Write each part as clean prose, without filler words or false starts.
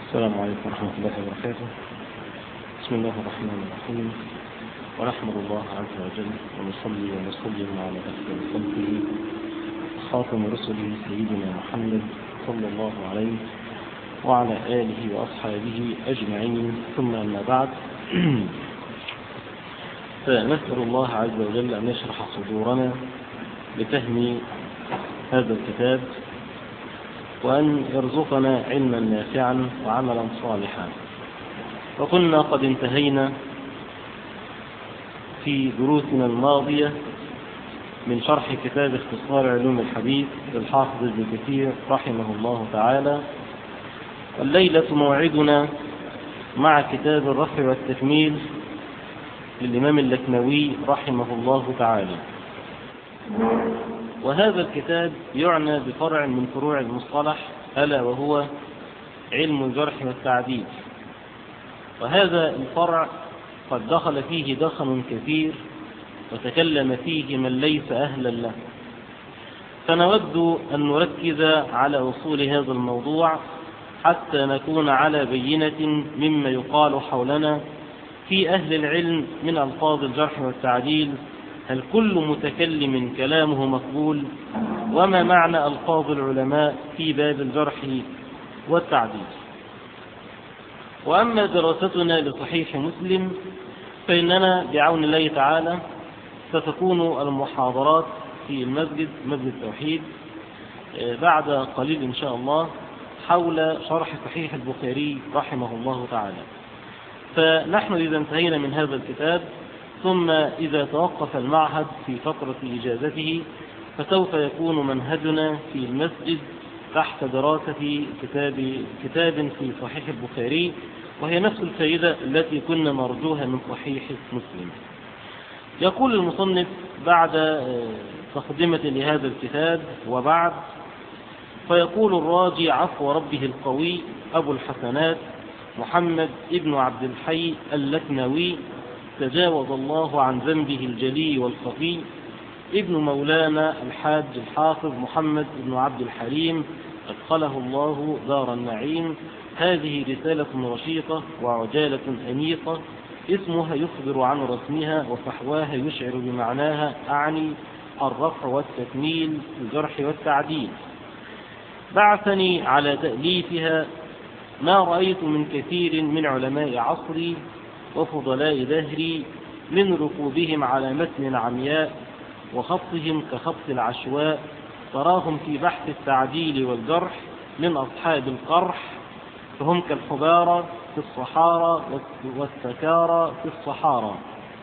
السلام عليكم ورحمة الله وبركاته. بسم الله الرحمن الرحيم، ونحمد الله عز وجل ونصلي ونسلم على أفضل خلقه خاتم رسله سيدنا محمد صلى الله عليه وعلى آله وأصحابه أجمعين، ثم أما بعد. فنسأل الله عز وجل أن يشرح صدورنا لفهم هذا الكتاب، وأن يرزقنا علما نافعا وعملا صالحا. وكنا قد انتهينا في دروسنا الماضية من شرح كتاب اختصار علوم الحديث للحافظ ابن كثير رحمه الله تعالى، والليلة موعدنا مع كتاب الرفع والتكميل للإمام اللكنوي رحمه الله تعالى. وهذا الكتاب يعنى بفرع من فروع المصطلح، ألا وهو علم الجرح والتعديل. وهذا الفرع قد دخل فيه دخن كثير وتكلم فيه من ليس أهلا له، فنود أن نركز على أصول هذا الموضوع حتى نكون على بينة مما يقال حولنا في أهل العلم من ألفاظ الجرح والتعديل. هل كل متكلم كلامه مقبول؟ وما معنى ألفاظ العلماء في باب الجرح والتعديل؟ وأما دراستنا لصحيح مسلم فإننا بعون الله تعالى ستكون المحاضرات في مسجد التوحيد بعد قليل إن شاء الله حول شرح صحيح البخاري رحمه الله تعالى. فنحن إذا انتهينا من هذا الكتاب، ثم إذا توقف المعهد في فترة إجازته، فسوف يكون منهجنا في المسجد تحت دراسة كتاب في صحيح البخاري، وهي نفس الفائدة التي كنا نرجوها من صحيح مسلم. يقول المصنف بعد تقدمة لهذا الكتاب وبعد، فيقول الراجي عفو ربه القوي أبو الحسنات محمد ابن عبد الحي اللكنوي تجاوز الله عن ذنبه الجلي والخفي، ابن مولانا الحاج الحافظ محمد بن عبد الحليم أدخله الله دار النعيم. هذه رسالة رشيقة وعجالة أنيقة، اسمها يخبر عن رسمها وفحواها يشعر بمعناها، أعني الرفع والتكميل في الجرح والتعديل. بعثني على تأليفها ما رأيت من كثير من علماء عصري وفضلاء دهري من ركوبهم على متن عمياء وخطهم كخط العشواء، تراهم في بحث التعديل والجرح من أصحاب القرح، فهم كالحبارى في الصحارى والسكارى في الصحارى،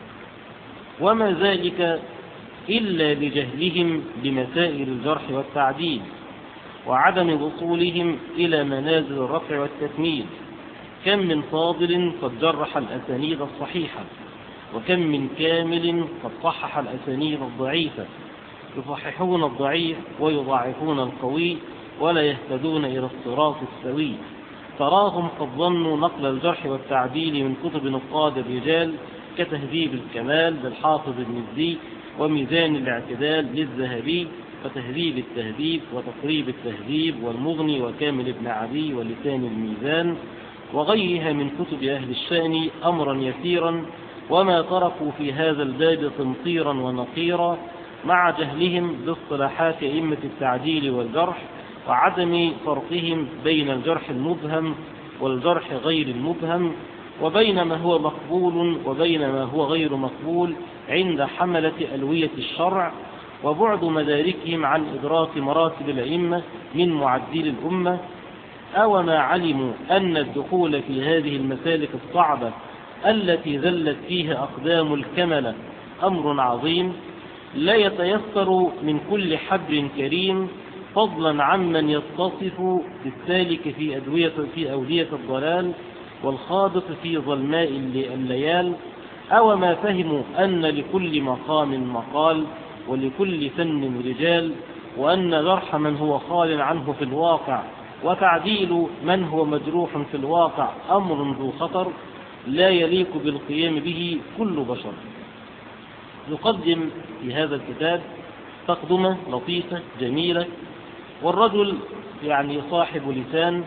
وما ذلك إلا لجهلهم بمسائل الجرح والتعديل وعدم وصولهم إلى منازل الرفع والتكميل. كم من فاضل قد جرح الأسانيد الصحيحة، وكم من كامل قد صحح الأسانيد الضعيفة، يصححون الضعيف ويضعفون القوي ولا يهتدون إلى الصراط السوي. تراهم قد ظنوا نقل الجرح والتعديل من كتب نقاد الرجال كتهذيب الكمال للحافظ المزي، وميزان الاعتدال للذهبي، وتهذيب التهذيب، وتقريب التهذيب، والمغني، وكامل ابن عدي، ولسان الميزان، وغيرها من كتب أهل الشأن أمرا يسيرا، وما تركوا في هذا الباب تمطيرا ونقيرا، مع جهلهم باصطلاحات أئمة التعديل والجرح وعدم فرقهم بين الجرح المبهم والجرح غير المبهم، وبين ما هو مقبول وبين ما هو غير مقبول عند حملة ألوية الشرع، وبعد مداركهم عن إدراك مراتب الأئمة من معدل الأمة. أوما علموا أن الدخول في هذه المسالك الصعبة التي ذلت فيها أقدام الكملة أمر عظيم لا يتيسر من كل حبر كريم، فضلا عمن يتصف بالسالك في أودية الضلال والخابط في ظلماء الليال. أوما فهموا أن لكل مقام مقال ولكل فن رجال، وأن جرح من هو خال عنه في الواقع وتعديل من هو مجروح في الواقع أمر ذو خطر لا يليق بالقيام به كل بشر. يقدم في هذا الكتاب تقدمة لطيفة جميلة، والرجل يعني صاحب لسان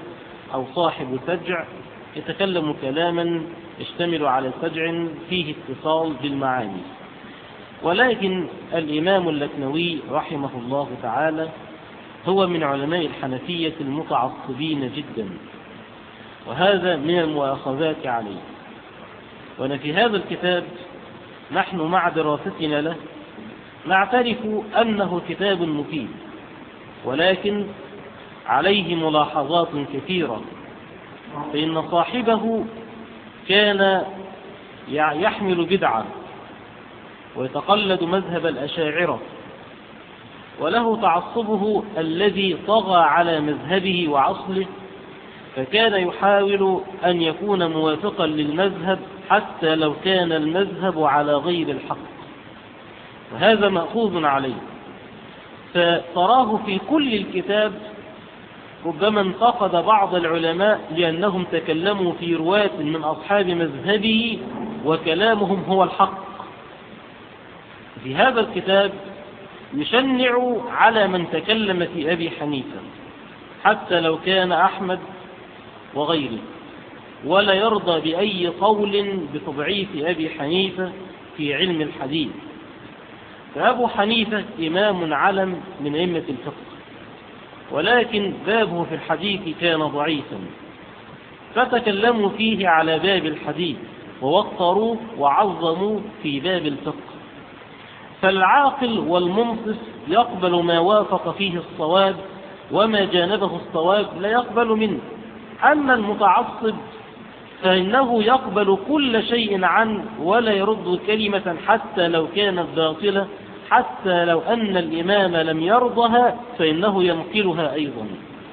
أو صاحب سجع يتكلم كلاما يشتمل على سجع فيه اتصال بالمعاني. ولكن الإمام اللكنوي رحمه الله تعالى هو من علماء الحنفية المتعصبين جدا، وهذا من المؤاخذات عليه. وفي هذا الكتاب نحن مع دراستنا له نعترف أنه كتاب مفيد، ولكن عليه ملاحظات كثيرة، فإن صاحبه كان يحمل بدعة ويتقلد مذهب الأشاعرة، وله تعصبه الذي طغى على مذهبه وعصله، فكان يحاول أن يكون موافقا للمذهب حتى لو كان المذهب على غير الحق، وهذا مأخوذ عليه. فتراه في كل الكتاب ربما انتقد بعض العلماء لأنهم تكلموا في رواة من أصحاب مذهبه وكلامهم هو الحق. في هذا الكتاب يشنع على من تكلم في أبي حنيفة حتى لو كان أحمد وغيره، ولا يرضى بأي قول بتضعيف أبي حنيفة في علم الحديث. فأبو حنيفة إمام علم من أئمة الفقه، ولكن بابه في الحديث كان ضعيفا، فتكلموا فيه على باب الحديث ووقروه وعظموا في باب الفقه. فالعاقل والمنصف يقبل ما وافق فيه الصواب، وما جانبه الصواب لا يقبل منه. أما المتعصب فإنه يقبل كل شيء عنه ولا يرد كلمة حتى لو كانت باطلة، حتى لو أن الإمام لم يرضها فإنه ينقلها أيضا.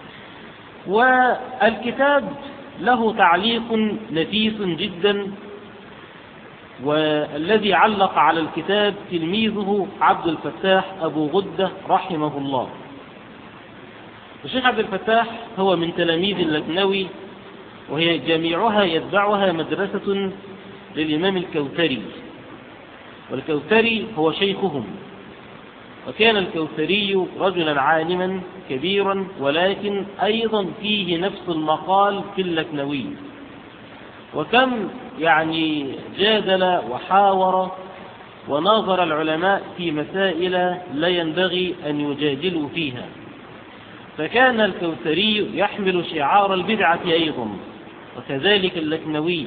والكتاب له تعليق نفيس جدا، والذي علق على الكتاب تلميذه عبد الفتاح أبو غدة رحمه الله. الشيخ عبد الفتاح هو من تلاميذ اللكنوي، وهي جميعها يتبعها مدرسة للإمام الكوثري، والكوثري هو شيخهم. وكان الكوثري رجلا عالما كبيرا، ولكن أيضا فيه نفس المقال في اللكنوي. وكم جادل وحاور وناظر العلماء في مسائل لا ينبغي أن يجادلوا فيها. فكان الكوثري يحمل شعار البدعة أيضا، وكذلك اللكنوي.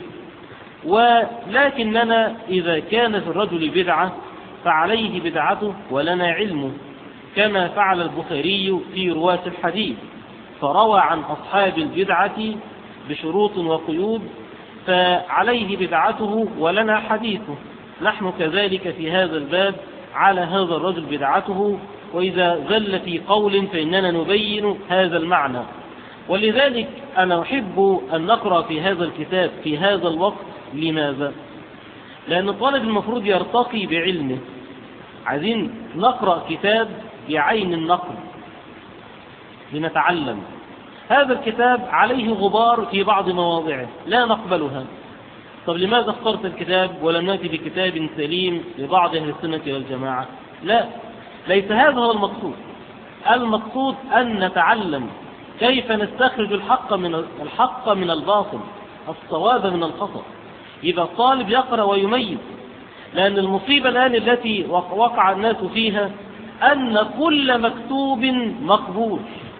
ولكننا إذا كان في الرجل بدعة فعليه بدعته ولنا علمه، كما فعل البخاري في رواة الحديث، فروى عن أصحاب البدعة بشروط وقيود، فعليه بدعته ولنا حديثه. نحن كذلك في هذا الباب على هذا الرجل بدعته، وإذا زل في قول فإننا نبين هذا المعنى. ولذلك أنا أحب أن نقرأ في هذا الكتاب في هذا الوقت. لماذا؟ لأن الطالب المفروض يرتقي بعلمه. عايزين نقرأ كتاب بعين النقل لنتعلم. هذا الكتاب عليه غبار في بعض مواضعه لا نقبلها. طب لماذا اخترت الكتاب ولم نأتي بكتاب سليم لبعض أهل السنة والجماعة؟ لا، ليس هذا هو المقصود. المقصود أن نتعلم كيف نستخرج الحق من الباطل، الصواب من الخطأ. إذا الطالب يقرأ ويميز. لأن المصيبة الآن التي وقع الناس فيها أن كل مكتوب مقبول،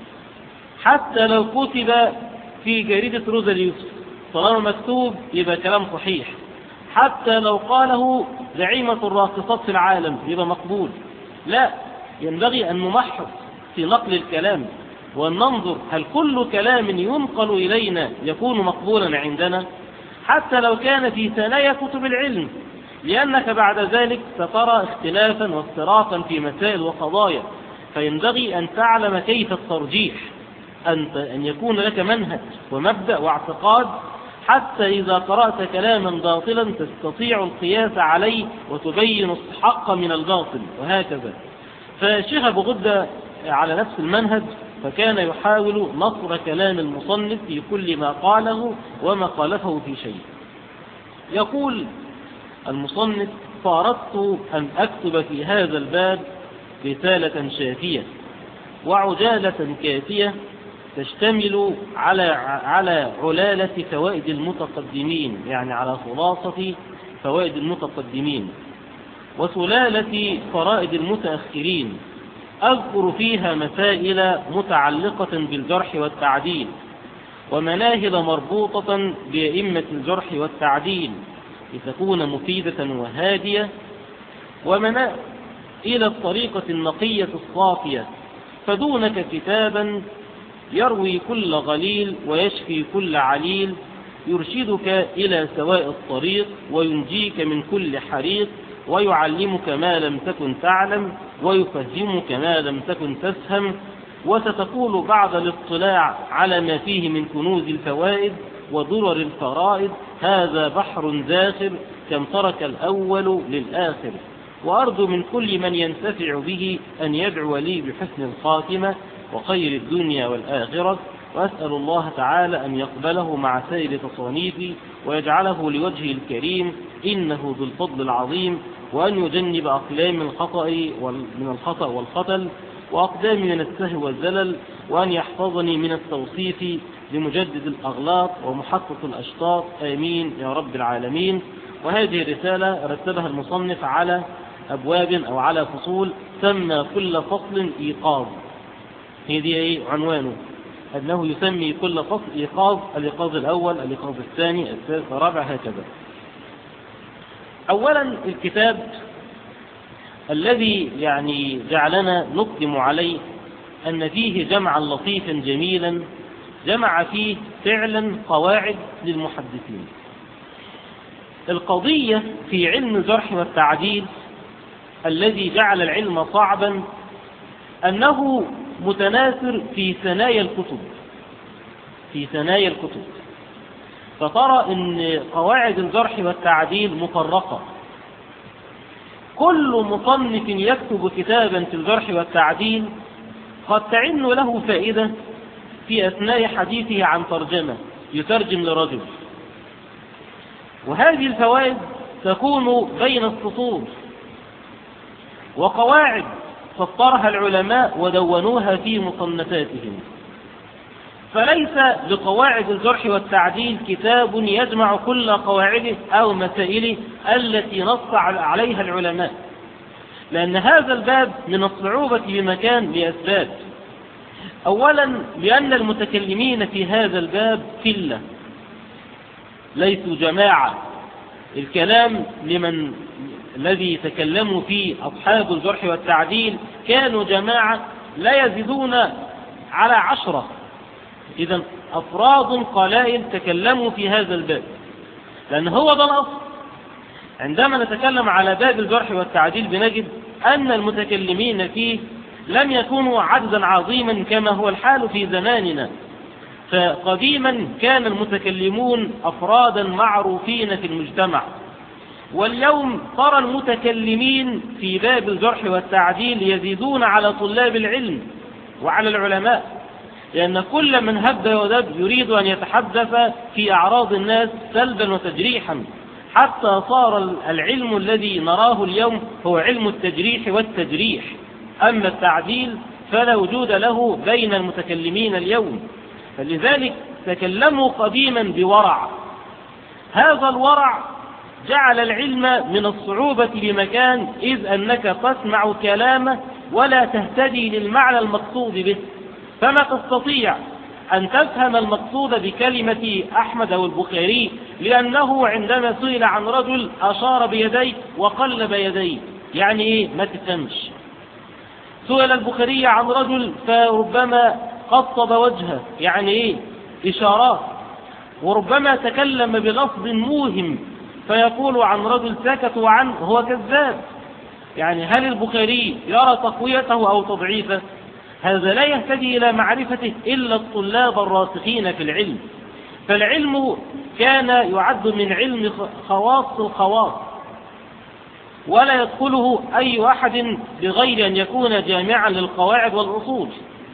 حتى لو كتب في جريدة روزا اليوسف طالما مكتوب يبقى كلام صحيح، حتى لو قاله زعيمة الراقصات في العالم يبقى مقبول. لا، ينبغي أن نمحص في نقل الكلام وأن ننظر هل كل كلام ينقل إلينا يكون مقبولا عندنا، حتى لو كان في ثنايا كتب العلم، لأنك بعد ذلك سترى اختلافا وافتراقا في مسائل وقضايا. فينبغي أن تعلم كيف الترجيح، أن يكون لك منهج ومبدأ واعتقاد، حتى إذا قرأت كلاما باطلا تستطيع القياس عليه وتبين الحق من الباطل، وهكذا. فالشيخ أبو غدة على نفس المنهج، فكان يحاول نصر كلام المصنف في كل ما قاله وما خالفه في شيء. يقول المصنف: فأردت أن أكتب في هذا الباب رسالة شافية وعجالة كافية تشتمل على علالة فوائد المتقدمين، يعني على خلاصة فوائد المتقدمين، وسلالة فرائد المتأخرين. أذكر فيها مسائل متعلقة بالجرح والتعديل، ومناهل مربوطة بأئمة الجرح والتعديل لتكون مفيدة وهادية، إلى الطريقة النقية الصافية، فدونك كتابا يروي كل غليل ويشفي كل عليل، يرشدك إلى سواء الطريق وينجيك من كل حريق، ويعلمك ما لم تكن تعلم ويفهمك ما لم تكن تفهم، وستقول بعد الاطلاع على ما فيه من كنوز الفوائد ودرر الفرائد: هذا بحر زاخر كم ترك الأول للآخر. وأرجو من كل من ينتفع به أن يدعو لي بحسن الخاتمة وخير الدنيا والآخرة، وأسأل الله تعالى أن يقبله مع سائر تصانيفي ويجعله لوجهه الكريم إنه ذو الفضل العظيم، وأن يجنب أقلام من الخطأ والخطل وأقدام من السهو والزلل، وأن يحفظني من التوصيف لمجدد الأغلاط ومحقق الأشطاط، آمين يا رب العالمين. وهذه الرسالة رتبها المصنف على أبواب أو على فصول، سمى كل فصل إيقاظ. هذه عنوانه، أنه يسمي كل فصل إيقاظ: الإيقاظ الأول، الإيقاظ الثاني، الثالث، الرابع، هكذا. أولا، الكتاب الذي يعني جعلنا نقدم عليه أن فيه جمعا لطيفا جميلا، جمع فيه فعلا قواعد للمحدثين. القضية في علم الجرح والتعديل الذي جعل العلم صعبا أنه متناثر في ثنايا الكتب، فترى أن قواعد الجرح والتعديل مفرقة. كل مصنف يكتب كتابا في الجرح والتعديل قد تعن له فائدة في أثناء حديثه عن ترجمة، يترجم لرجل، وهذه الفوائد تكون بين السطور، وقواعد سطرها العلماء ودونوها في مصنفاتهم. فليس لقواعد الجرح والتعديل كتاب يجمع كل قواعده أو مسائله التي نص عليها العلماء، لأن هذا الباب من الصعوبة بمكان لأسباب. أولا، لأن المتكلمين في هذا الباب قلة، ليسوا جماعة. الكلام الذي تكلموا فيه أصحاب الجرح والتعديل كانوا جماعة لا يزيدون على 10، إذن أفراد قلائل تكلموا في هذا الباب، لأن هو ده الأصل. عندما نتكلم على باب الجرح والتعديل بنجد أن المتكلمين فيه لم يكونوا عددا عظيما كما هو الحال في زماننا. فقديما كان المتكلمون أفرادا معروفين في المجتمع، واليوم ترى المتكلمين في باب الجرح والتعديل يزيدون على طلاب العلم وعلى العلماء، لأن كل من هب ودب يريد أن يتحدث في أعراض الناس سلبا وتجريحا، حتى صار العلم الذي نراه اليوم هو علم التجريح والتجريح. أما التعديل فلا وجود له بين المتكلمين اليوم، فلذلك تكلموا قديما بورع. هذا الورع جعل العلم من الصعوبة بمكان، إذ أنك تسمع كلامه ولا تهتدي للمعنى المقصود به، فما تستطيع أن تفهم المقصود بكلمة أحمد أو البخاري، لأنه عندما سئل عن رجل أشار بيديه وقلب يديه، يعني إيه؟ ما تفهمش. سئل البخاري عن رجل فربما قصب وجهه، يعني إيه؟ إشارات. وربما تكلم بلفظ موهم فيقول عن رجل سكتوا عنه هو كذاب. يعني هل البخاري يرى تقويته أو تضعيفه؟ هذا لا يهتدي إلى معرفته إلا الطلاب الراسخين في العلم. فالعلم كان يعد من علم خواص الخواص، ولا يدخله أي أحد بغير أن يكون جامعا للقواعد والأصول.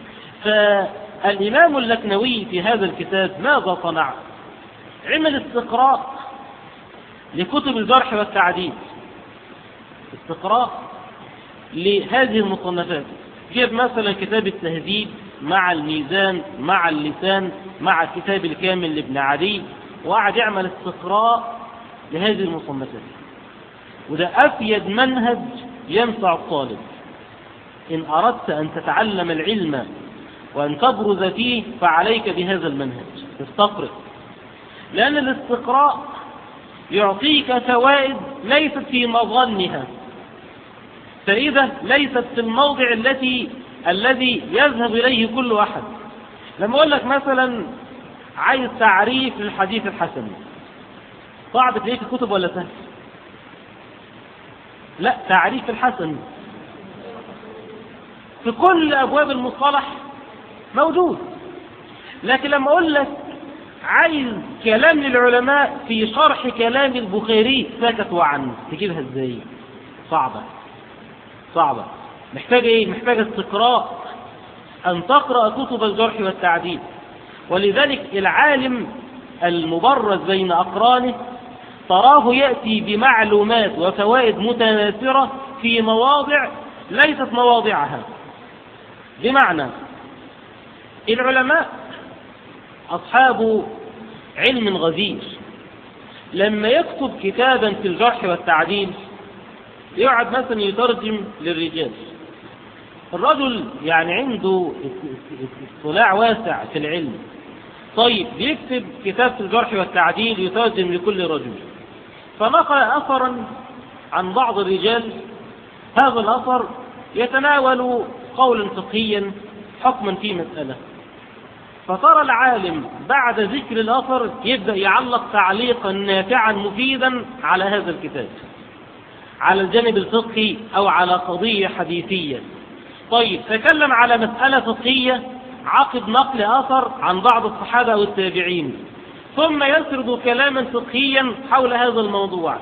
فالإمام اللكنوي في هذا الكتاب ماذا صنع؟ عمل استقراء لكتب الجرح والتعديل، استقراء لهذه المصنفات. جيب مثلا كتاب التهذيب مع الميزان مع اللسان مع الكتاب الكامل لابن عدي، وقعد يعمل استقراء لهذه المصنفات. وده أفيد منهج ينفع الطالب إن أردت أن تتعلم العلم وأن تبرز فيه، فعليك بهذا المنهج، استقرأ. لأن الاستقراء يعطيك فوائد ليست في مظنها، فإذا ليست في الموضع الذي يذهب إليه كل أحد. لما أقول لك مثلا عايز تعريف للحديث الحسن، صعب تلاقيه في الكتب ولا سهل؟ لا، تعريف الحسن في كل أبواب المصطلح موجود. لكن لما أقول لك عايز كلام للعلماء في شرح كلام البخاري سكتوا عنه، تجيبها ازاي؟ صعبة. محتاج ايه؟ محتاج استقراء، ان تقرأ كتب الجرح والتعديل. ولذلك العالم المبرز بين أقرانه تراه يأتي بمعلومات وفوائد متناثرة في مواضع ليست مواضعها. بمعنى العلماء أصحاب علم غزير، لما يكتب كتابا في الجرح والتعديل يقعد مثلا يترجم للرجال. الرجل يعني عنده اطلاع واسع في العلم، طيب بيكتب كتاب في الجرح والتعديل يترجم لكل رجل، فنقل أثرا عن بعض الرجال، هذا الأثر يتناول قولا فقهيا حكما في مسألة، فترى العالم بعد ذكر الأثر يبدأ يعلق تعليقا نافعا مفيدا على هذا الكتاب، على الجانب الفقهي أو على قضية حديثية. طيب تكلم على مسألة فقهية عقب نقل أثر عن بعض الصحابة أو التابعين، ثم يسرد كلاما فقهيا حول هذا الموضوع.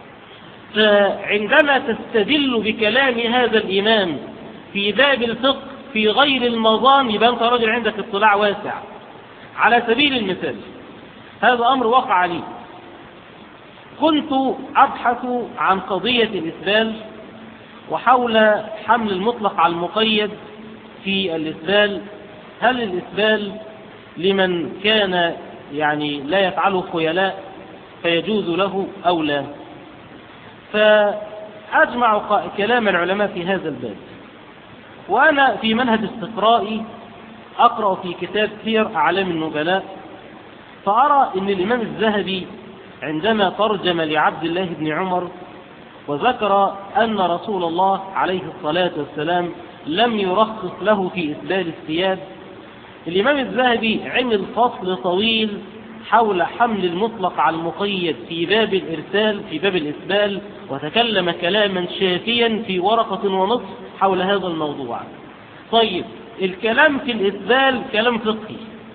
فعندما تستدل بكلام هذا الإمام في باب الفقه في غير المظان يبقى أنت رجل عندك اطلاع واسع. على سبيل المثال، هذا أمر وقع لي، كنت أبحث عن قضية الإسبال وحول حمل المطلق على المقيد في الإسبال. هل الإسبال لمن كان يعني لا يفعله خيلاء فيجوز له أو لا؟ فأجمع كلام العلماء في هذا الباب، وأنا في منهج استقرائي أقرأ في كتاب سير أعلام النبلاء، فأرى أن الإمام الذهبي عندما ترجم لعبد الله بن عمر وذكر أن رسول الله عليه الصلاة والسلام لم يرخص له في إسبال الثياب، الإمام الذهبي عمل فصل طويل حول حمل المطلق على المقيد في باب الإرسال في باب الإسبال، وتكلم كلاما شافيا في ورقة ونصف حول هذا الموضوع. طيب الكلام في الإسبال كلام فقهي،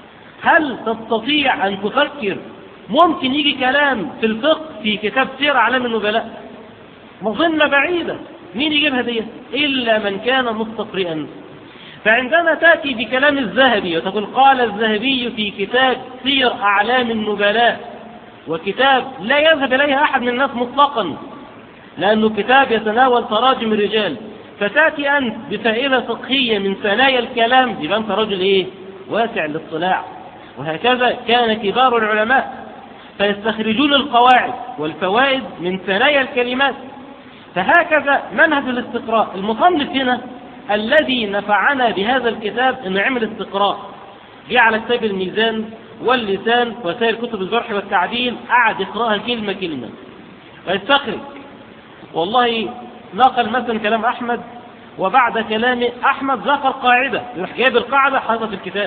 هل تستطيع أن تفكر ممكن يجي كلام في الفقه في كتاب سير أعلام النبلاء؟ مظنة بعيدة، مين يجيبها دي إلا من كان مستقرئا. فعندما تأتي بكلام الذهبي وتقول قال الذهبي في كتاب سير أعلام النبلاء، وكتاب لا يذهب إليه أحد من الناس مطلقا لأنه كتاب يتناول تراجم الرجال، فتأتي أنت بفائدة فقهية من ثنايا الكلام، يبقى أنت رجل إيه؟ واسع الاطلاع. وهكذا كان كبار العلماء فيستخرجون القواعد والفوائد من ثنايا الكلمات. فهكذا منهج الاستقراء. المصنف هنا الذي نفعنا بهذا الكتاب انه عمل استقراء، جه على كتاب الميزان واللسان وسائر كتب الجرح والتعديل، قعد يقراها كلمة كلمة ويستخرج. والله نقل مثلا كلام أحمد، وبعد كلام أحمد ذكر قاعدة، يروح جايب القاعدة حاططها في الكتاب.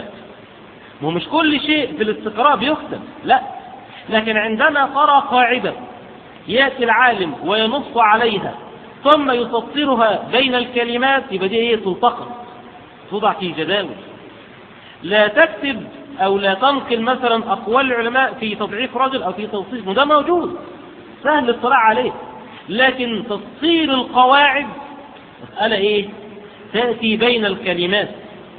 ومش كل شيء في الاستقراء بيختم، لا، لكن عندما ترى قاعدة يأتي العالم وينص عليها ثم يسطرها بين الكلمات، يبقى دي ايه؟ تلتقط، توضع في جداول. لا تكتب او لا تنقل مثلا اقوال العلماء في تضعيف رجل او في توصيف، ده موجود سهل الاطلاع عليه، لكن تفصيل القواعد مسألة ايه؟ تأتي بين الكلمات.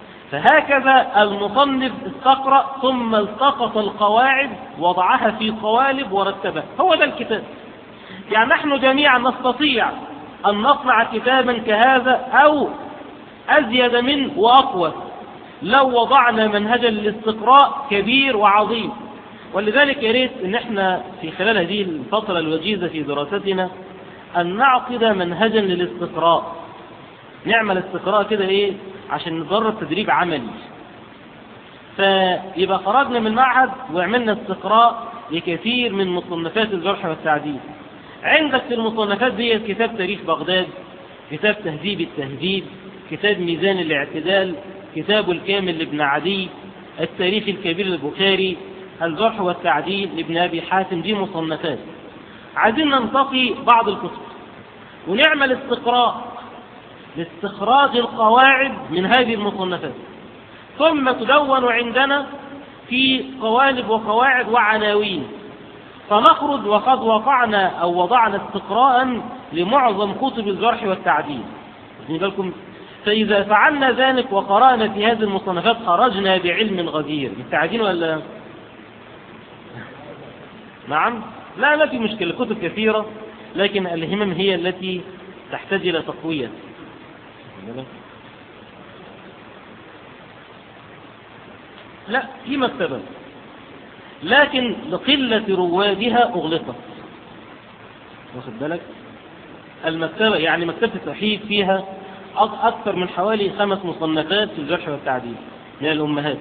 فهكذا المصنف استقرأ ثم التقط القواعد وضعها في قوالب ورتبها، هو ده الكتاب. يعني نحن جميعا نستطيع أن نصنع كتابا كهذا أو أزيد منه وأقوى، لو وضعنا منهجا للاستقراء كبير وعظيم. ولذلك يريد ان احنا في خلال هذه الفترة الوجيزة في دراستنا ان نعقد منهجا للاستقراء، نعمل استقراء كده ايه عشان نجرب تدريب عملي. فيبقى خرجنا من المعهد وعملنا استقراء لكثير من مصنفات الجرح والتعديل. عندك في المصنفات دي كتاب تاريخ بغداد، كتاب تهذيب التهذيب، كتاب ميزان الاعتدال، كتاب الكامل لابن عدي، التاريخ الكبير للبخاري، الجرح والتعديل لابن أبي حاتم. دي مصنفات. عايزين ننتقي بعض الكتب ونعمل استقراء لاستخراج القواعد من هذه المصنفات، ثم تدون عندنا في قوالب وقواعد وعناوين، فنخرج وقد وقعنا أو وضعنا استقراء لمعظم كتب الجرح والتعديل. بالكم فإذا فعلنا ذلك وقرأنا في هذه المصنفات خرجنا بعلم غزير. بالتعديل ولا نعم؟ لا ما في مشكلة، كتب كثيرة، لكن الهمم هي التي تحتاج إلى تقوية. لا في مكتبة، لكن لقلة روادها أغلقت. واخد بالك؟ المكتبة يعني مكتبة التوحيد فيها أكثر من حوالي 5 مصنفات في الجرح والتعديل من الأمهات.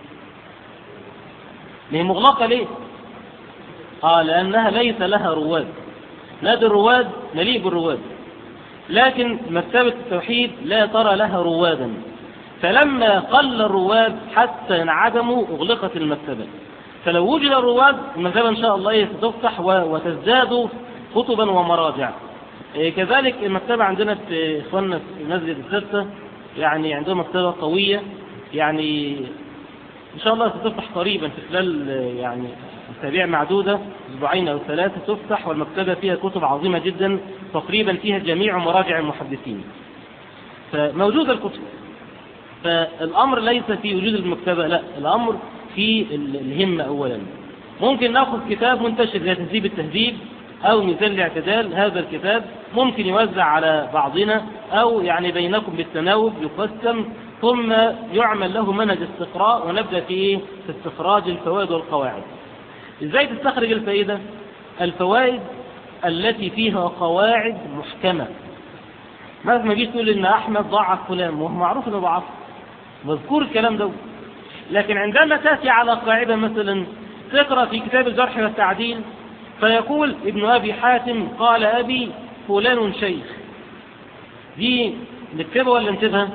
هي مغلقة ليه؟ لأنها ليس لها رواد. نادي الرواد مليء بالرواد، لكن مكتبة التوحيد لا ترى لها روادا، فلما قل الرواد حتى انعدموا أغلقت المكتبة. فلو وجد الرواد المكتبة إن شاء الله ستفتح وتزداد كتبا ومراجع. كذلك المكتبة عندنا في إخواننا في مسجد الستة، يعني عندهم مكتبة قوية، يعني إن شاء الله ستفتح قريبا في خلال يعني أسابيع معدودة، أسبوعين أو 3 تفتح، والمكتبة فيها كتب عظيمة جدا تقريبا فيها جميع مراجع المحدثين، فموجودة الكتب. فالأمر ليس في وجود المكتبة، لا، الأمر في الهمة. أولا ممكن نأخذ كتاب منتشر زي تهذيب التهذيب أو ميزان الاعتدال، هذا الكتاب ممكن يوزع على بعضنا أو يعني بينكم بالتناوب يقسم، ثم يعمل له منهج استقراء ونبدأ في استخراج الفوائد والقواعد. إزاي تستخرج الفائدة؟ الفوائد التي فيها قواعد محكمة. ما جيت تقول إن أحمد ضعف فلان وهو معروف إنه ضعف، مذكور الكلام ده، لكن عندما تأتي على قاعدة مثلا تقرأ في كتاب الجرح والتعديل فيقول ابن أبي حاتم قال أبي فلان شيخ، دي نكتبها ولا نكتبها؟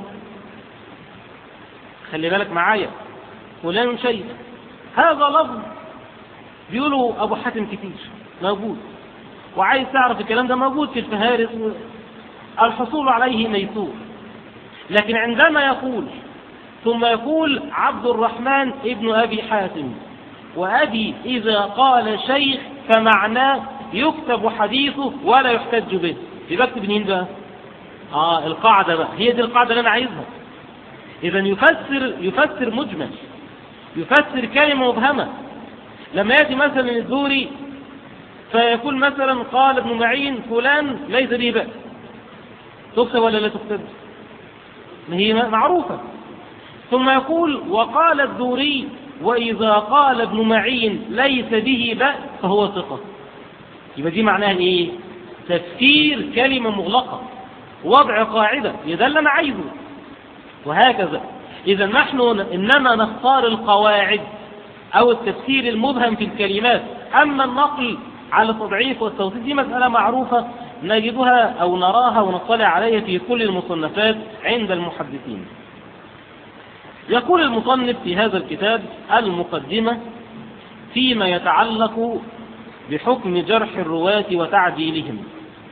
خلي بالك معايا، فلان شيخ هذا لفظ بيقولوا أبو حاتم كتير موجود، وعايز تعرف الكلام ده موجود في الفهارس، الحصول عليه ميسور. لكن عندما يقول ثم يقول عبد الرحمن ابن أبي حاتم، وأبي إذا قال شيخ فمعناه يكتب حديثه ولا يحتج به، يكتب مين بقى؟ القاعدة بقى، هي دي القاعدة اللي أنا عايزها. إذن يفسر مجمل، يفسر كلمة مبهمة. لما يأتي مثلا الزوري فيقول مثلا قال ابن معين فلان ليس به بأس، تكتب ولا لا تكتب؟ ما هي معروفة. ثم يقول وقال الزوري وإذا قال ابن معين ليس به بأس فهو ثقة. يبقى دي معناها ايه؟ تفسير كلمة مغلقة، وضع قاعدة، ده اللي أنا عايزه، وهكذا. إذا نحن إنما نختار القواعد أو التفسير المبهم في الكلمات، أما النقل على التضعيف والتوثيق دي مسألة معروفة نجدها أو نراها ونطلع عليها في كل المصنفات عند المحدثين. يقول المصنف في هذا الكتاب المقدمة فيما يتعلق بحكم جرح الرواة وتعديلهم،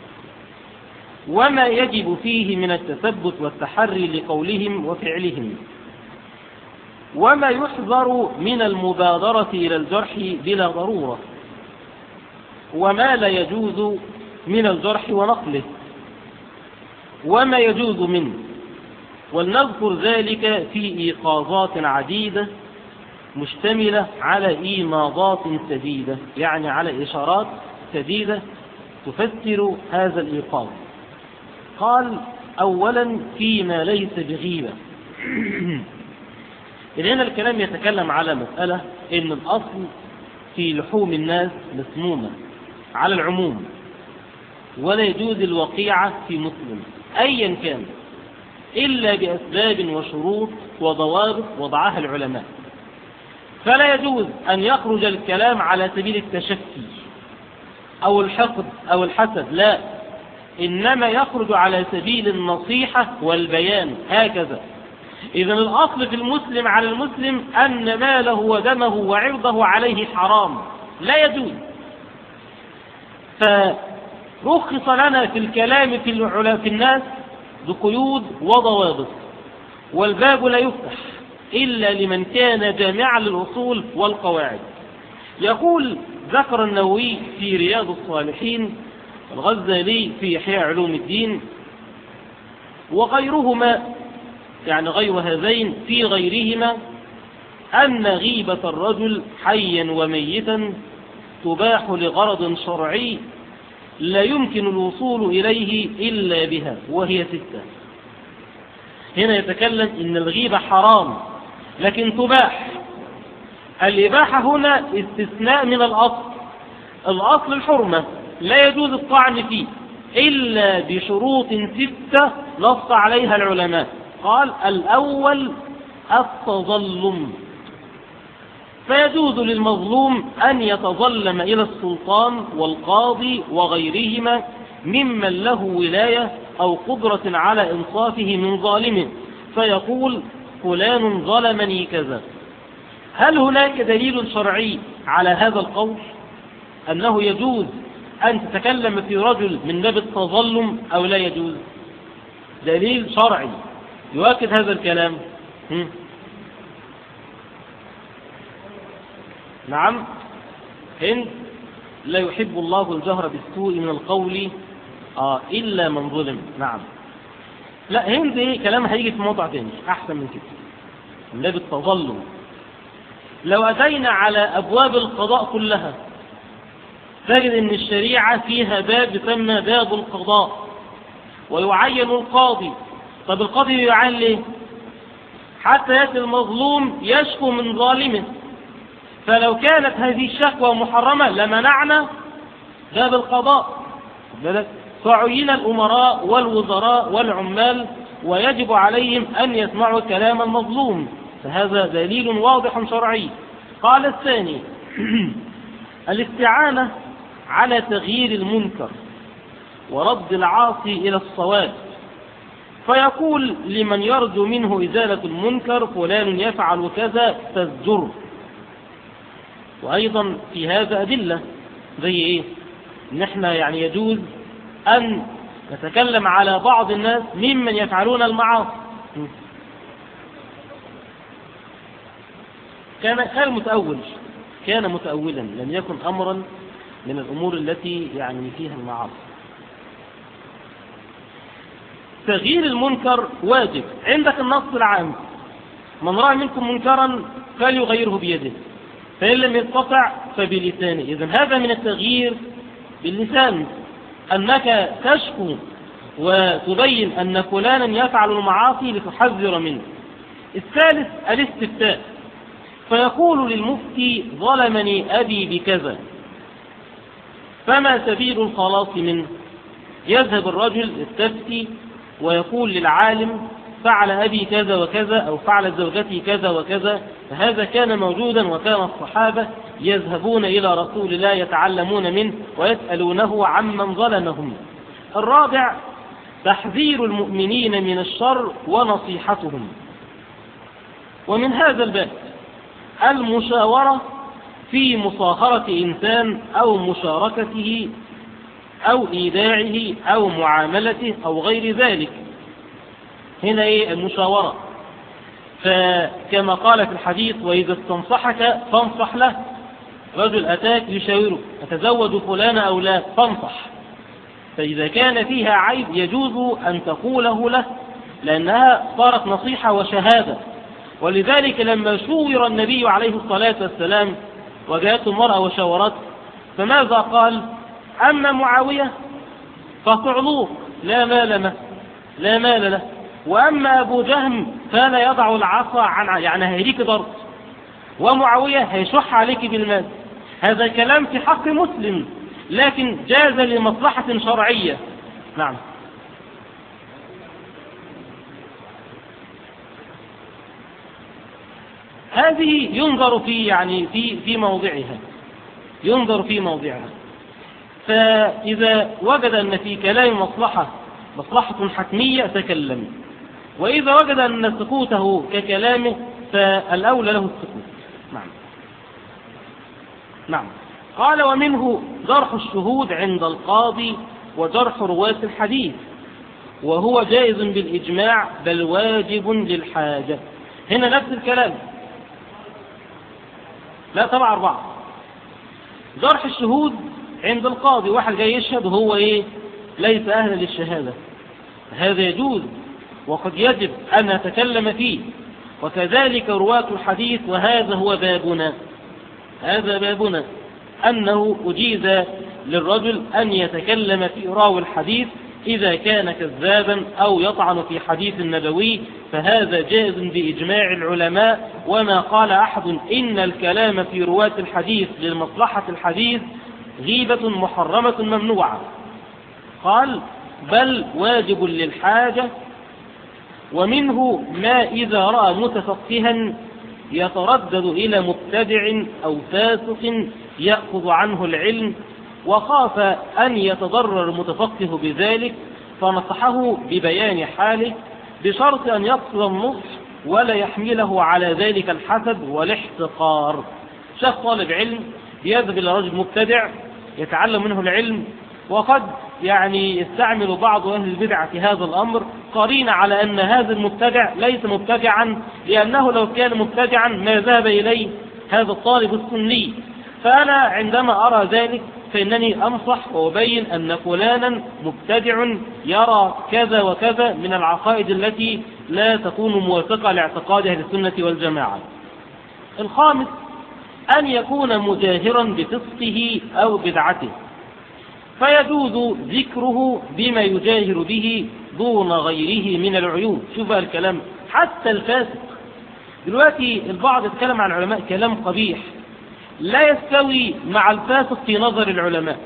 وما يجب فيه من التثبت والتحري لقولهم وفعلهم، وما يحذر من المبادرة إلى الجرح بلا ضرورة، وما لا يجوز من الجرح ونقله، وما يجوز منه. ولنذكر ذلك في إيقاظات عديدة مشتملة على إيماضات سديدة، يعني على إشارات سديدة تفسر هذا الإيقاظ. قال أولا فيما ليس بغيبة إذن هنا الكلام يتكلم على مسألة إن الأصل في لحوم الناس مسمومة على العموم، ولا يجوز الوقيعة في مسلم أيا كان إلا بأسباب وشروط وضوابط وضعها العلماء. فلا يجوز أن يخرج الكلام على سبيل التشكي أو الحقد أو الحسد، لا، إنما يخرج على سبيل النصيحة والبيان هكذا. إذن الأصل في المسلم على المسلم أن ماله ودمه وعرضه عليه حرام، لا يجوز. فرخص لنا في الكلام في الناس بقيود وضوابط، والباب لا يفتح إلا لمن كان جامعا للأصول والقواعد. يقول ذكر النووي في رياض الصالحين، الغزالي في إحياء علوم الدين، وغيرهما يعني غير هذين في غيرهما، أن غيبة الرجل حيا وميتا تباح لغرض شرعي لا يمكن الوصول إليه إلا بها، وهي 6. هنا يتكلم إن الغيبة حرام لكن تباح. الإباحة هنا استثناء من الأصل. الأصل الحرمة لا يجوز الطعن فيه إلا بشروط 6 نص عليها العلماء. قال الأول التظلم، فيجوز للمظلوم أن يتظلم إلى السلطان والقاضي وغيرهما ممن له ولاية أو قدرة على إنصافه من ظالمه، فيقول فلان ظلمني كذا. هل هناك دليل شرعي على هذا القول أنه يجوز أن تتكلم في رجل من باب التظلم أو لا يجوز؟ دليل شرعي يؤكد هذا الكلام. نعم، هند لا يحب الله الجهر بالسوء من القول إلا من ظلم. نعم، لا، هند ايه كلامها هيجي في موضع تاني احسن من كده من باب التظلم. لو أتينا على أبواب القضاء كلها تجد أن الشريعة فيها باب يسمى باب القضاء، ويعين القاضي. طب القاضي يعين ليه؟ حتى يأتي المظلوم يشكو من ظالمه. فلو كانت هذه الشكوى محرمة لمنعنا باب القضاء. فعين الأمراء والوزراء والعمال ويجب عليهم أن يسمعوا كلام المظلوم، فهذا دليل واضح شرعي. قال الثاني الاستعانة على تغيير المنكر ورد العاصي إلى الصواب، فيقول لمن يرجو منه إزالة المنكر فلان يفعل كذا فازجره. وأيضا في هذا أدلة زي إيه؟ نحن يعني يجوز أن نتكلم على بعض الناس ممن يفعلون المعاصي. كان متأولا، لم يكن أمرا من الأمور التي يعني فيها المعاصي. تغيير المنكر واجب. عندك النص العام من رأى منكم منكرا فليغيره بيده، فإن لم يستطع فبلسانه. إذن هذا من التغيير باللسان، أنك تشكو وتبين أن فلانا يفعل المعاصي لتحذر منه. الثالث الاستفتاء، فيقول للمفتي ظلمني أبي بكذا، فما سبيل الخلاص منه؟ يذهب الرجل يستفتي ويقول للعالم فعل أبي كذا وكذا أو فعل زوجتي كذا وكذا. فهذا كان موجودا، وكان الصحابة يذهبون إلى رسول الله يتعلمون منه ويسألونه عمن ظلمهم. الرابع تحذير المؤمنين من الشر ونصيحتهم. ومن هذا الباب المشاورة في مصاهرة إنسان أو مشاركته أو إيداعه أو معاملته أو غير ذلك. هنا إيه المشاورة؟ فكما قال في الحديث وإذا استنصحك فانصح له. رجل أتاك يشاوره أتزوج فلان أو لا، فانصح. فإذا كان فيها عيب يجوز أن تقوله له، لأنها صارت نصيحة وشهادة. ولذلك لما شور النبي عليه الصلاة والسلام وجاءته المرأة وشاورته، فماذا قال؟ أما معاوية فصعلوك لا مال له، وأما أبو جهم فلا يضع العصا يعني هيريك ضرب، ومعاوية هيشح عليك بالمال. هذا كلام في حق مسلم، لكن جاز لمصلحة شرعية. نعم. هذه ينظر في موضعها، ينظر في موضعها. فإذا وجد أن في كلام مصلحة حتمية تكلم، وإذا وجد أن سكوته ككلامه فالأولى له السكوت. نعم. نعم. قال: ومنه جرح الشهود عند القاضي وجرح رواة الحديث، وهو جائز بالإجماع بل واجب للحاجة. هنا نفس الكلام، لا طبعا 4. جرح الشهود عند القاضي، واحد جاي يشهد وهو ليس أهلا للشهادة، هذا يجوز وقد يجب أن نتكلم فيه. وكذلك رواة الحديث، وهذا هو بابنا، هذا بابنا، أنه أجيز للرجل أن يتكلم في راوي الحديث إذا كان كذابا أو يطعن في حديث النبوي، فهذا جائز بإجماع العلماء. وما قال أحد إن الكلام في رواة الحديث للمصلحة الحديث غيبة محرمة ممنوعة، قال بل واجب للحاجة. ومنه ما إذا رأى متفقها يتردد إلى مبتدع أو فاسق يأخذ عنه العلم، وخاف أن يتضرر المتفقه بذلك فنصحه ببيان حاله، بشرط أن يقصد النصح ولا يحمله على ذلك الحسد والاحتقار. شاف طالب علم يذهب إلى رجل مبتدع يتعلم منه العلم، وقد يستعمل بعض أهل البدعة في هذا الأمر قرين على أن هذا المبتدع ليس مبتدعا، لأنه لو كان مبتدعا ما ذهب إليه هذا الطالب السني. فأنا عندما أرى ذلك فإنني أنصح وأبين أن فلانا مبتدع يرى كذا وكذا من العقائد التي لا تكون موافقة لاعتقاد أهل السنة والجماعة. الخامس أن يكون مجاهرا بفسقه أو بدعته، فيجوز ذكره بما يجاهر به دون غيره من العيوب. شوف الكلام، حتى الفاسق. دلوقتي البعض يتكلم عن العلماء كلام قبيح لا يستوي مع الفاسق في نظر العلماء،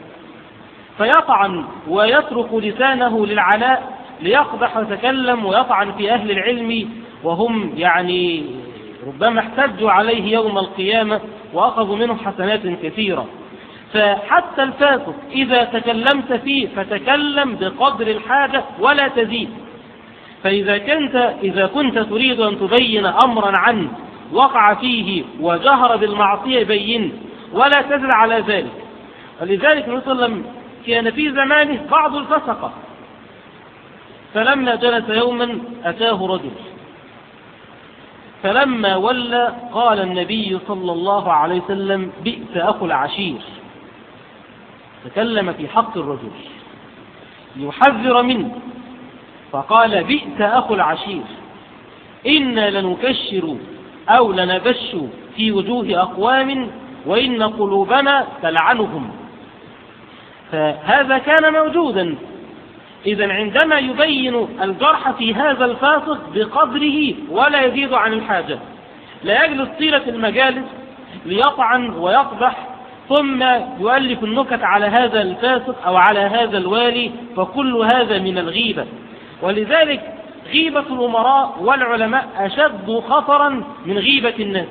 فيطعن ويترك لسانه للعلاء ليقدح ويتكلم ويطعن في أهل العلم، وهم ربما احتجوا عليه يوم القيامة وأخذوا منهم حسنات كثيرة. فحتى الفاسق إذا تكلمت فيه فتكلم بقدر الحاجة ولا تزيد. فإذا كنت تريد أن تبين أمرا عنه وقع فيه وجهر بالمعصية بين ولا تزل على ذلك. ولذلك النبي صلى الله عليه وسلم كان في زمانه بعض الفسقة، فلما جلس يوما أتاه رجل، فلما ولى قال النبي صلى الله عليه وسلم: بئس أخو العشير. تكلم في حق الرجل يحذر منه، فقال: بئس أخو العشير، إنا لنكشر أو لنبش في وجوه أقوام وإن قلوبنا تلعنهم. فهذا كان موجودا. إذن عندما يبين الجرح في هذا الفاسق بقدره ولا يزيد عن الحاجة، لا يجلس طيلة المجالس ليطعن ويقبح ثم يؤلف النكت على هذا الفاسق أو على هذا الوالي، فكل هذا من الغيبة. ولذلك غيبة الأمراء والعلماء أشد خطرا من غيبة الناس،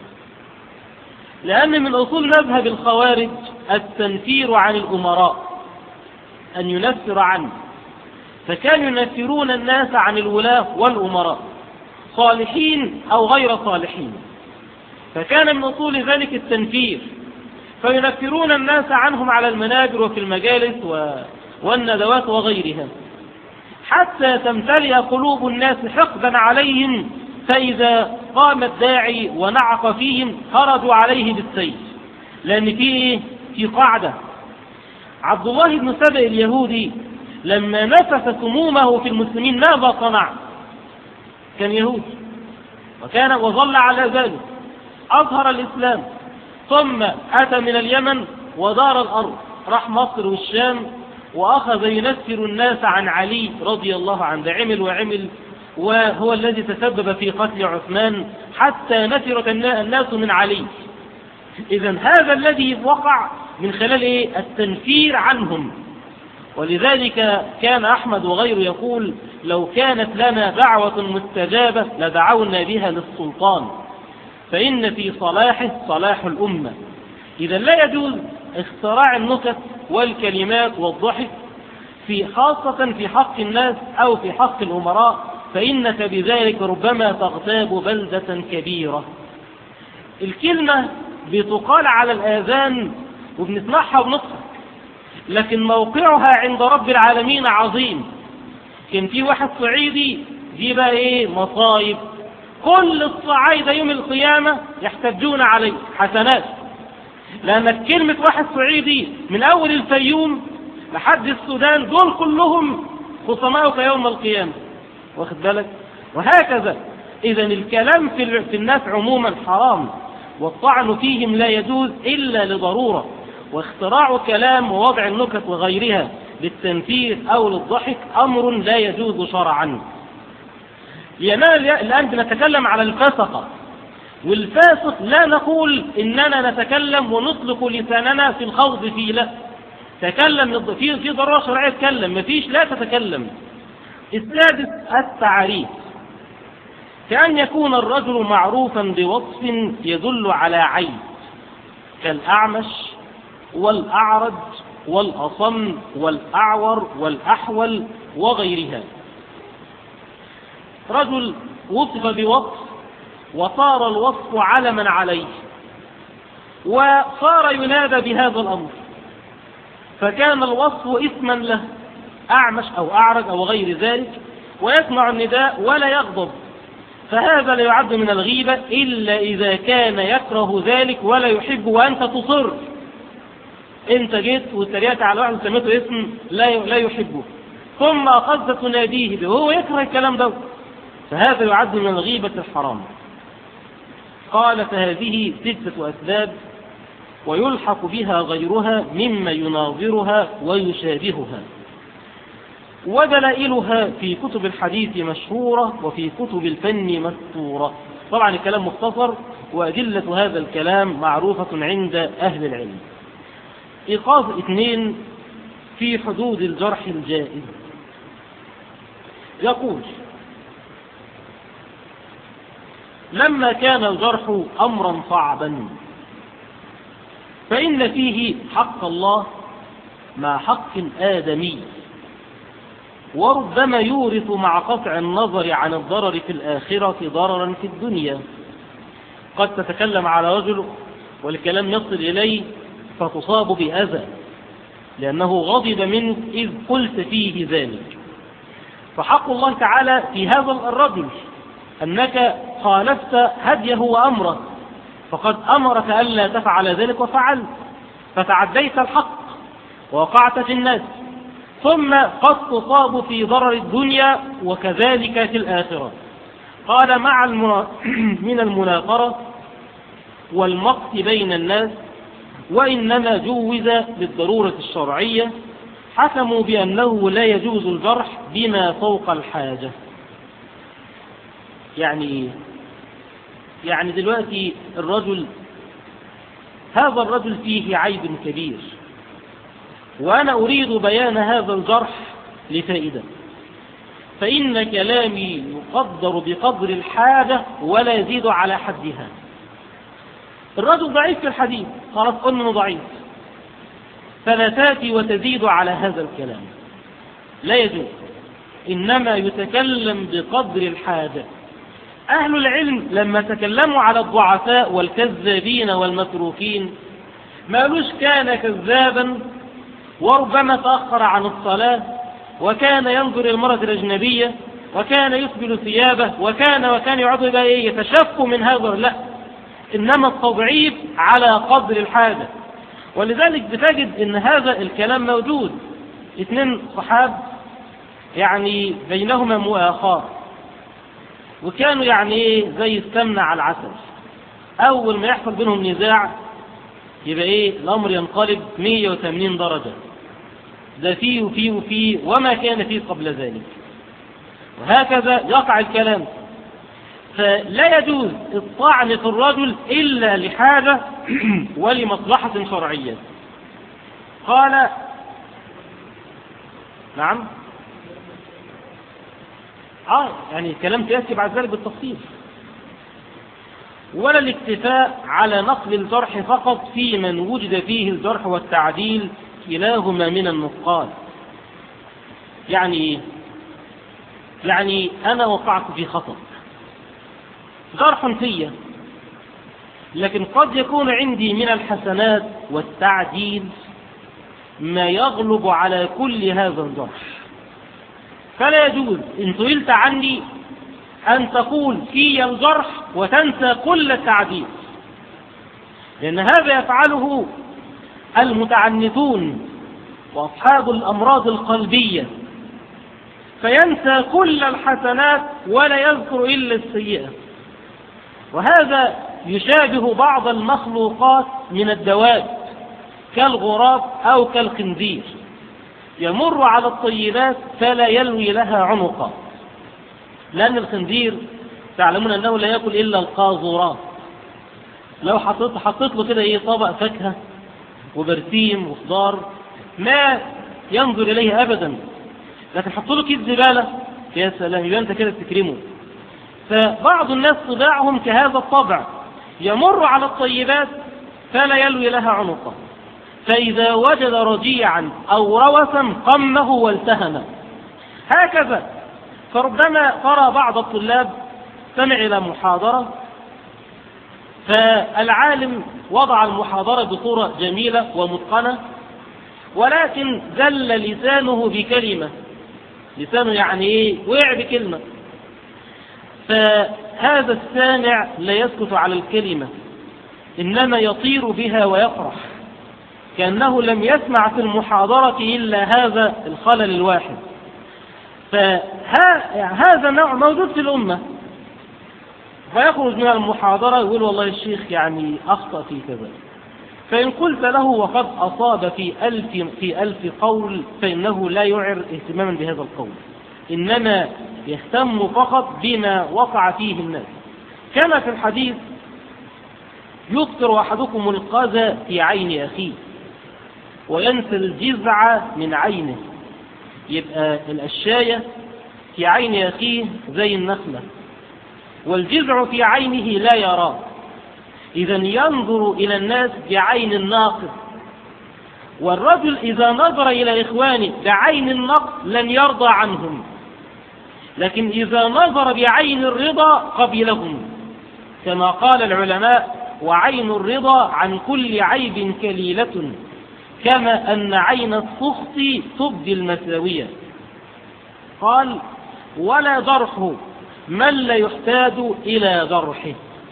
لأن من أصول مذهب الخوارج التنفير عن الأمراء، أن ينفر عنه. فكانوا ينفرون الناس عن الولاة والأمراء صالحين أو غير صالحين، فكان من أصول ذلك التنفير، فينفرون الناس عنهم على المنابر وفي المجالس والندوات وغيرها، حتى تمتلئ قلوب الناس حقدا عليهم، فإذا قام الداعي ونعق فيهم خرجوا عليه بالسيف. لأن في قاعدة، عبد الله بن سبأ اليهودي لما نفث سمومه في المسلمين ماذا صنع؟ كان يهودي وظل على ذلك، أظهر الإسلام، ثم أتى من اليمن ودار الأرض، راح مصر والشام وأخذ ينفر الناس عن علي رضي الله عنه، عمل وهو الذي تسبب في قتل عثمان حتى نفرت الناس من علي. إذن هذا الذي وقع من خلال التنفير عنهم. ولذلك كان أحمد وغيره يقول: لو كانت لنا دعوة مستجابة لدعونا بها للسلطان، فإن في صلاحه صلاح الأمة. إذا لا يجوز اختراع النكت والكلمات والضحك خاصة في حق الناس أو في حق الأمراء، فإنك بذلك ربما تغتاب بلدة كبيرة. الكلمة بتقال على الآذان وبنسمعها ونضحك، لكن موقعها عند رب العالمين عظيم. كان في واحد صعيدي دي بقى مصايب، كل الصعايدة يوم القيامة يحتجون عليه حسنات، لأن كلمة واحد صعيدي من أول الفيوم لحد السودان دول كلهم خصماؤك يوم القيامة، واخد بالك؟ وهكذا. إذا الكلام في الناس عموما حرام، والطعن فيهم لا يجوز إلا لضرورة، واختراع كلام ووضع النكت وغيرها للتنفير أو للضحك أمر لا يجوز شرعا. الآن بنتكلم على الفسقة، والفاسق لا نقول إننا نتكلم ونطلق لساننا في الخوض فيه، لا، تكلم في ضرورة شرعية، تكلم، مفيش لا تتكلم. السادس التعريف، كأن يكون الرجل معروفا بوصف يدل على عيب، كالأعمش والأعرج والأصم والأعور والأحول وغيرها. رجل وصف بوصف وصار الوصف علما عليه، وصار ينادى بهذا الأمر، فكان الوصف اسما له، أعمش أو أعرج أو غير ذلك، ويسمع النداء ولا يغضب، فهذا لا يعد من الغيبة إلا إذا كان يكره ذلك ولا يحب، وأنت تصر. أنت جيت وتريت على واحد سميته اسم لا يحبه، ثم أخذت تناديه به وهو يكره الكلام ده، فهذا يعد من الغيبة الحرام. قال: فهذه 6 أسباب، ويلحق بها غيرها مما يناظرها ويشابهها، ودلائلها في كتب الحديث مشهورة وفي كتب الفن مستورة. طبعا الكلام مختصر، وأدلة هذا الكلام معروفة عند أهل العلم. إيقاظ 2 في حدود الجرح الجائز. يقول: لما كان الجرح أمرا صعبا فإن فيه حق الله مع حق الآدمي، وربما يورث مع قطع النظر عن الضرر في الآخرة ضررا في الدنيا. قد تتكلم على رجل والكلام يصل إليه فتصاب بأذى لأنه غضب منك إذ قلت فيه ذلك. فحق الله تعالى في هذا الرجل أنك خالفت هديه وأمره، فقد أمرك ألا تفعل ذلك وفعلت، فتعديت الحق ووقعت في الناس، ثم قد تصاب في ضرر الدنيا وكذلك في الآخرة. قال: مع من المناقرة والمقت بين الناس، وإنما جوز بالضرورة الشرعية، حكموا بأنه لا يجوز الجرح بما فوق الحاجة. يعني دلوقتي هذا الرجل فيه عيب كبير، وأنا أريد بيان هذا الجرح لفائدة، فإن كلامي يقدر بقدر الحاجة ولا يزيد على حدها. الرجل ضعيف في الحديث، خلاص قلنا انه ضعيف، فلا تأتي وتزيد على هذا الكلام، لا يجوز، إنما يتكلم بقدر الحاجة. أهل العلم لما تكلموا على الضعفاء والكذابين والمتروكين ما قالوش كان كذابا وربما تأخر عن الصلاة، وكان ينظر المرأة الأجنبية، وكان يسبل ثيابه، وكان يعود بقى يتشف من هذا، لا، إنما التضعيف على قدر الحاجة. ولذلك بتجد إن هذا الكلام موجود. 2 صحاب بينهما مؤاخاة، وكانوا زي السمنة على العسل، أول ما يحصل بينهم نزاع يبقى الأمر ينقلب 180 درجة، ده فيه وفيه وفيه وما كان فيه قبل ذلك. وهكذا يقع الكلام. فلا يجوز الطعن في الرجل إلا لحاجة ولمصلحة شرعية. قال نعم يعني الكلام سيأتي بعد ذلك بالتفصيل. ولا الاكتفاء على نقل الجرح فقط في من وجد فيه الجرح والتعديل كلاهما من النقال. يعني أنا وقعت في خطأ جرح فيا، لكن قد يكون عندي من الحسنات والتعديل ما يغلب على كل هذا الجرح، فلا يجوز إن طلت عني أن تقول في الجرح وتنسى كل التعديل، لأن هذا يفعله المتعنتون وأصحاب الأمراض القلبية، فينسى كل الحسنات ولا يذكر إلا السيئة. وهذا يشابه بعض المخلوقات من الدواب كالغراب أو كالخنزير، يمر على الطيبات فلا يلوي لها عنقا، لأن الخنزير تعلمون أنه لا يأكل إلا القاذورات. لو حطيت له كده طبق فاكهة وبرسيم وخضار ما ينظر إليه أبدا، لكن حط له كيس زبالة يا سلام يبقى أنت كده تكرمه. فبعض الناس طباعهم كهذا الطبع، يمر على الطيبات فلا يلوي لها عنقا، فإذا وجد رجيعا أو روثا قمه والتهمه. هكذا فربما ترى بعض الطلاب سمع إلى محاضرة، فالعالم وضع المحاضرة بصورة جميلة ومتقنة، ولكن زل لسانه بكلمة، لسانه يعني وقع بكلمة، فهذا السامع لا يسكت على الكلمة، إنما يطير بها ويفرح كأنه لم يسمع في المحاضرة إلا هذا الخلل الواحد. فهذا نوع موجود في الأمة، فيخرج من المحاضرة يقول والله الشيخ يعني أخطأ في كذا، فإن قلت له وقد أصاب في ألف قول فإنه لا يعر اهتماما بهذا القول، إنما يهتم فقط بما وقع فيه الناس. كما في الحديث يكثر أحدكم القذى في عين أخيه وينسى الجزع من عينه. يبقى الأشاية في عين أخيه زي النخلة، والجزع في عينه لا يراه، إذا ينظر إلى الناس بعين الناقد، والرجل إذا نظر إلى إخوانه بعين النقد لن يرضى عنهم، لكن إذا نظر بعين الرضا قبلهم، كما قال العلماء وعين الرضا عن كل عيب كليلة، كما أن عين السخط تبدي المساوية. قال ولا جرح من لا يحتاج إلى جرحه.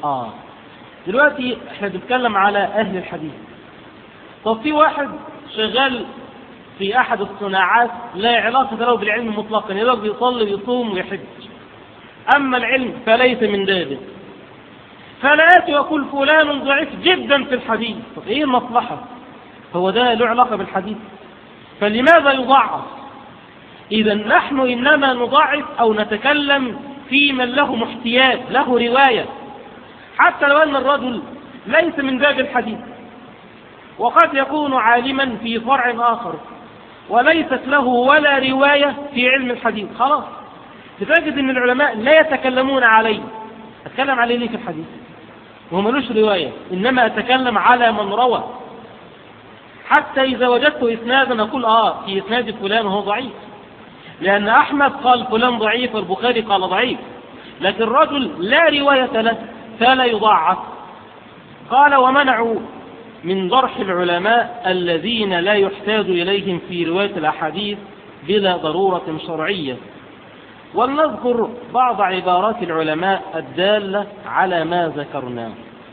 دلوقتي احنا بنتكلم على أهل الحديث. طب في واحد شغال في أحد الصناعات لا علاقة له بالعلم مطلقا، يبقى بيصلي بيصوم ويحج، أما العلم فليس من ذلك، فلا يأتي ويقول فلان ضعيف جدا في الحديث. طب إيه المصلحة؟ هو ده له علاقة بالحديث؟ فلماذا يضعف؟ إذا نحن إنما نضعف أو نتكلم في من له احتياج، له رواية، حتى لو أن الرجل ليس من باب الحديث، وقد يكون عالما في فرع آخر وليست له ولا رواية في علم الحديث، خلاص تجد أن العلماء لا يتكلمون عليه. أتكلم عليه ليه في الحديث وهو ملوش رواية؟ إنما أتكلم على من روى، حتى إذا وجدت إسنادا نقول في إسناد فلان وهو ضعيف، لأن أحمد قال فلان ضعيف والبخاري قال ضعيف، لكن الرجل لا رواية له فلا يضعف. قال ومنعوا من جرح العلماء الذين لا يحتاج إليهم في رواية الأحاديث بلا ضرورة شرعية. ولنذكر بعض عبارات العلماء الدالة على ما ذكرناه.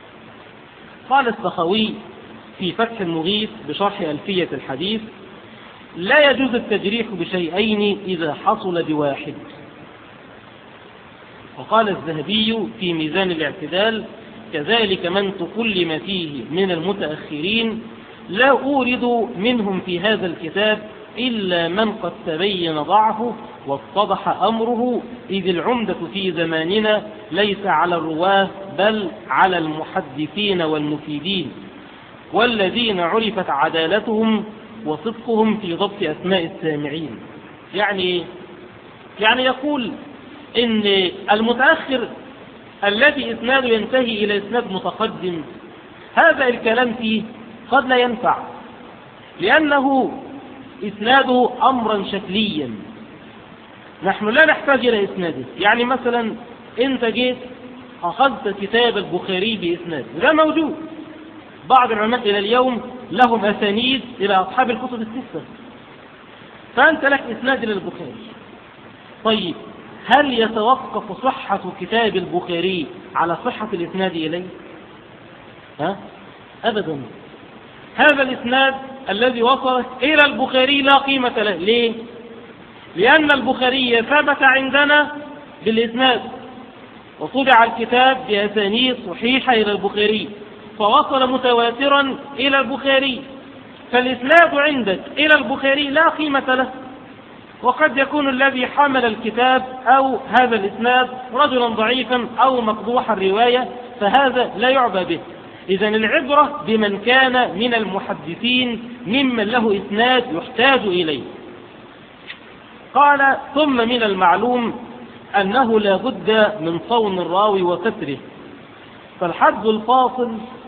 قال السخاوي في فتح المغيث بشرح ألفية الحديث لا يجوز التجريح بشيئين إذا حصل بواحد. وقال الذهبي في ميزان الاعتدال كذلك من تكلم فيه من المتأخرين لا أورد منهم في هذا الكتاب إلا من قد تبين ضعفه واتضح أمره، إذ العمدة في زماننا ليس على الرواه بل على المحدثين والمفيدين، والذين عرفت عدالتهم وصدقهم في ضبط أسماء السامعين. يعني يقول إن المتأخر الذي إسناده ينتهي إلى إسناد متقدم، هذا الكلام فيه قد لا ينفع، لأنه إسناده أمرا شكليا، نحن لا نحتاج إلى إسناده. يعني مثلا أنت جيت أخذت كتاب البخاري بإسناد، وده موجود، بعض العلماء إلى اليوم لهم أسانيد إلى أصحاب الكتب الستة، فأنت لك إسناد إلى البخاري. طيب هل يتوقف صحة كتاب البخاري على صحة الإسناد إليه؟ أبدا. هذا الإسناد الذي وصل إلى البخاري لا قيمة له. ليه؟ لأن البخاري ثبت عندنا بالإسناد، وطبع الكتاب بأسانيد صحيحة إلى البخاري، فوصل متواترا إلى البخاري، فالإسناد عندك إلى البخاري لا قيمة له. وقد يكون الذي حمل الكتاب أو هذا الإسناد رجلا ضعيفا أو مقبوح الرواية، فهذا لا يعبى به. إذن العبرة بمن كان من المحدثين ممن له إسناد يحتاج إليه. قال: ثم من المعلوم أنه لا بد من صون الراوي وستره، فالحد الفاصل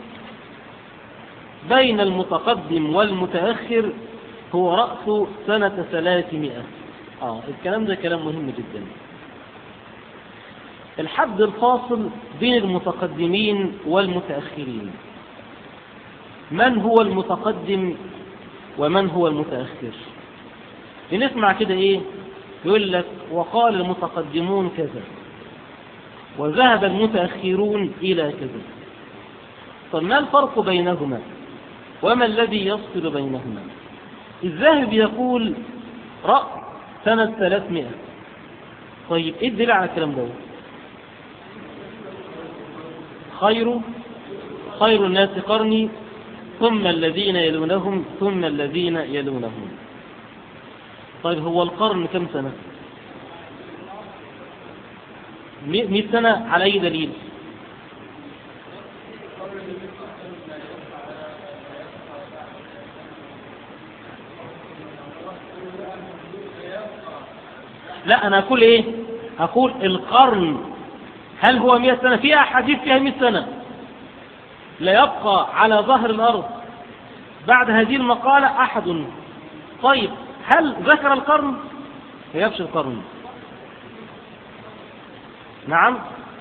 بين المتقدم والمتأخر هو رأس سنة 300. الكلام ده كلام مهم جدا. الحد الفاصل بين المتقدمين والمتأخرين، من هو المتقدم ومن هو المتأخر؟ بنسمع كده ايه؟ يقول لك: وقال المتقدمون كذا وذهب المتأخرون إلى كذا. طب ما الفرق بينهما وما الذي يفصل بينهما؟ الذاهب يقول رأس سنة 300. طيب ايه الدليل على الكلام ده؟ خير الناس قرني ثم الذين يلونهم ثم الذين يلونهم. طيب هو القرن كم سنة؟ 100 سنة على أي دليل؟ لا، أنا أقول إيه؟ أقول القرن هل هو 100 سنة؟ في أحاديث فيها 100 سنة لا يبقى على ظهر الأرض بعد هذه المقالة أحد. طيب هل ذكر القرن؟ يفشل القرن. نعم،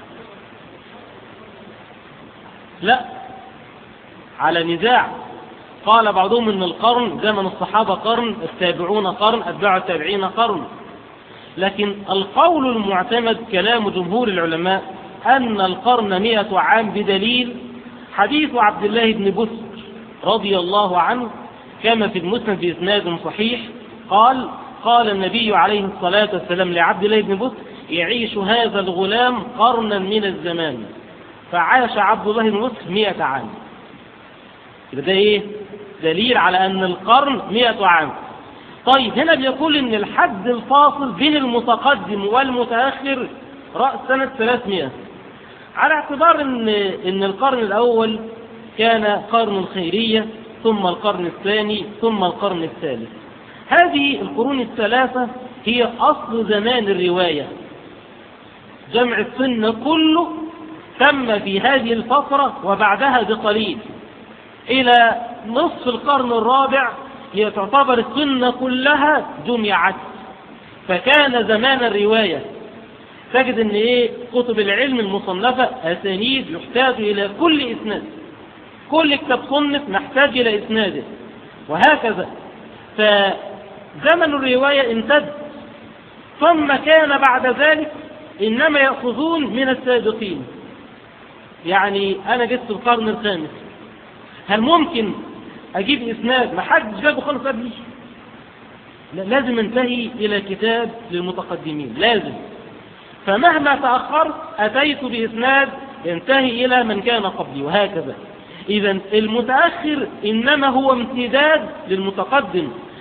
لا، على نزاع. قال بعضهم ان القرن زمن الصحابة قرن، التابعون قرن، أتباع التابعين قرن. لكن القول المعتمد كلام جمهور العلماء أن القرن 100 عام، بدليل حديث عبد الله بن بسر رضي الله عنه كما في المسند بإسناد صحيح، قال النبي عليه الصلاة والسلام لعبد الله بن بسر: يعيش هذا الغلام قرنا من الزمان. فعاش عبد الله بن بسر 100 عام. ده ايه؟ دليل على أن القرن 100 عام. طيب هنا بيقول ان الحد الفاصل بين المتقدم والمتأخر رأس سنة 300، على اعتبار ان القرن الأول كان قرن الخيرية، ثم القرن الثاني، ثم القرن الثالث. هذه القرون الثلاثة هي أصل زمان الرواية. جمع السن كله تم في هذه الفترة وبعدها بقليل. إلى نصف القرن الرابع هي تعتبر السنة كلها جمعت، فكان زمان الرواية. تجد ان كتب العلم المصنفة أسانيد يحتاج إلى كل إسناد، كل كتاب صنف نحتاج إلى إسناده، وهكذا. فزمن الرواية امتد، ثم كان بعد ذلك إنما يأخذون من السابقين. يعني أنا جئت في القرن الخامس، هل ممكن أجيب إسناد ما حد جابه خالص قبلي؟ لازم انتهي إلى كتاب للمتقدمين، لازم. فمهما تأخرت أتيت بإسناد ينتهي إلى من كان قبلي، وهكذا. إذن المتأخر إنما هو امتداد للمتقدم،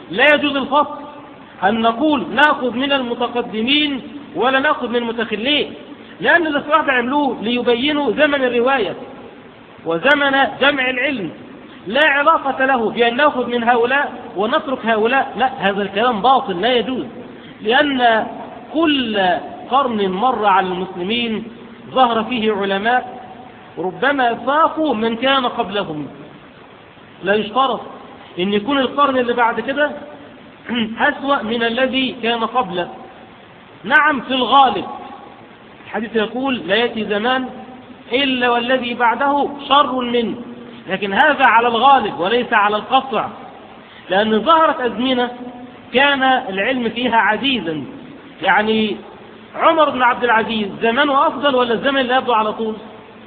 لا يجوز الفصل أن نقول نأخذ من المتقدمين ولا نأخذ من المتخلين، لأن الإصلاح ده عملوه ليبينوا زمن الرواية وزمن جمع العلم، لا علاقة له بأن نأخذ من هؤلاء ونترك هؤلاء. لا، هذا الكلام باطل لا يجوز، لأن كل قرن مر على المسلمين ظهر فيه علماء ربما فاقوا من كان قبلهم. لا يشترط أن يكون القرن اللي بعد كده أسوأ من الذي كان قبله. نعم، في الغالب الحديث يقول لا يأتي زمان إلا والذي بعده شر منه، لكن هذا على الغالب وليس على القطع، لأن ظهرت أزمنة كان العلم فيها عزيزا. يعني عمر بن عبد العزيز زمانه أفضل ولا الزمن اللي قبله على طول؟